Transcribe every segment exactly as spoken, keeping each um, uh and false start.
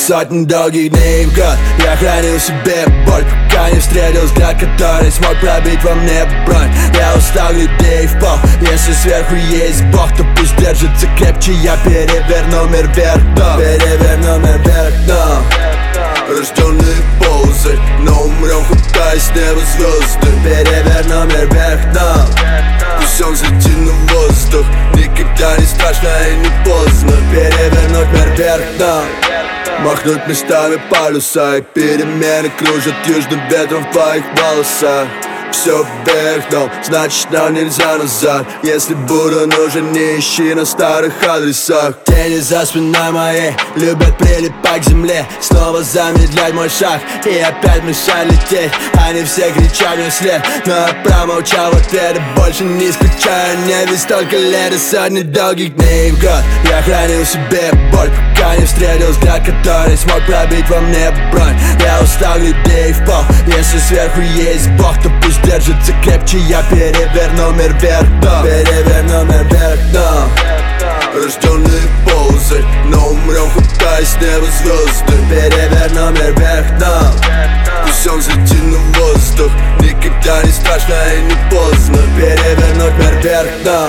Сотни долгих дней в год я хранил в себе боль, пока не встретил взгляд, который смог пробить во мне бронь. Я устал людей в пол, если сверху есть Бог, то пусть держится крепче. Я переверну мир вверх дном, переверну мир вверх дном. Рожденный ползать, но умрем, хватая с неба звезды. Переверну мир вверх дном, пусть он взлетит на воздух. Никогда не страшно и не поздно перевернуть мир вверх дном. Махнуть местами полюса, и перемены кружат южным ветром в твоих волосах. Все вверх дном, значит нам нельзя назад. Если буду нужен, не ищи на старых адресах. Тени за спиной моей любят прилипать к земле, снова замедлять мой шаг и опять мешать лететь. Они все кричат мне вслед, но я промолчал в ответ и больше не скучаю. Не ведь столько лет и сотни долгих дней в год я хранил в себе боль, пока не встретил взгляд, который смог пробить во мне бронь. Я устал людей в пол, если сверху есть Бог, то пусть держится крепче. Я переверну мир вверх дном, переверну мир вверх дном. Рожденный ползать, но умрем, хватая с неба звезды. Переверну мир вверх дном, пусть он взлетит на воздух. Никогда не страшно и не поздно перевернуть мир вверх дном.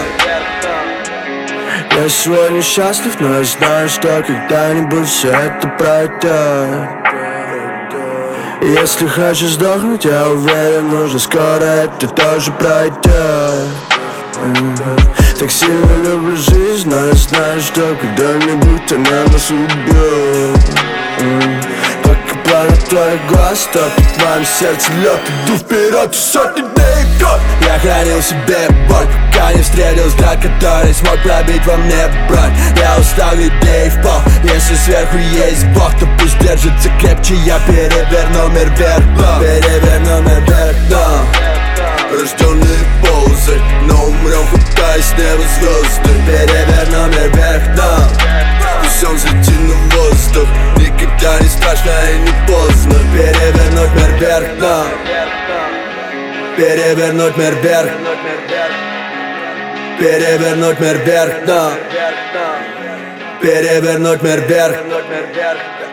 Я сегодня счастлив, но я знаю, что когда-нибудь все это пройдет. Если хочешь сдохнуть, я уверен, уже скоро это тоже пройдет. Так сильно люблю жизнь, но я знаю, что когда-нибудь она нас убьет. Пока пламя твоих глаз топит в моем сердце лед, иду вперед сотни дней в год. Я хранил в себе боль, пока не встретил взгляд, который смог пробить во мне бронь. Я устал людей в пол, если сверху есть Бог, то пусть держится крепче. Я переверну мир вверх дном, переверну мир вверх дном. Рожденный ползать, но умрем, хватая с неба звезды. Переверну мир вверх дном, пусть он взлетит на воздух. Никогда не страшно и не поздно перевернуть мир вверх дном. Перевернуть мир вверх, перевернуть мир вверх дном, перевернуть мир вверх.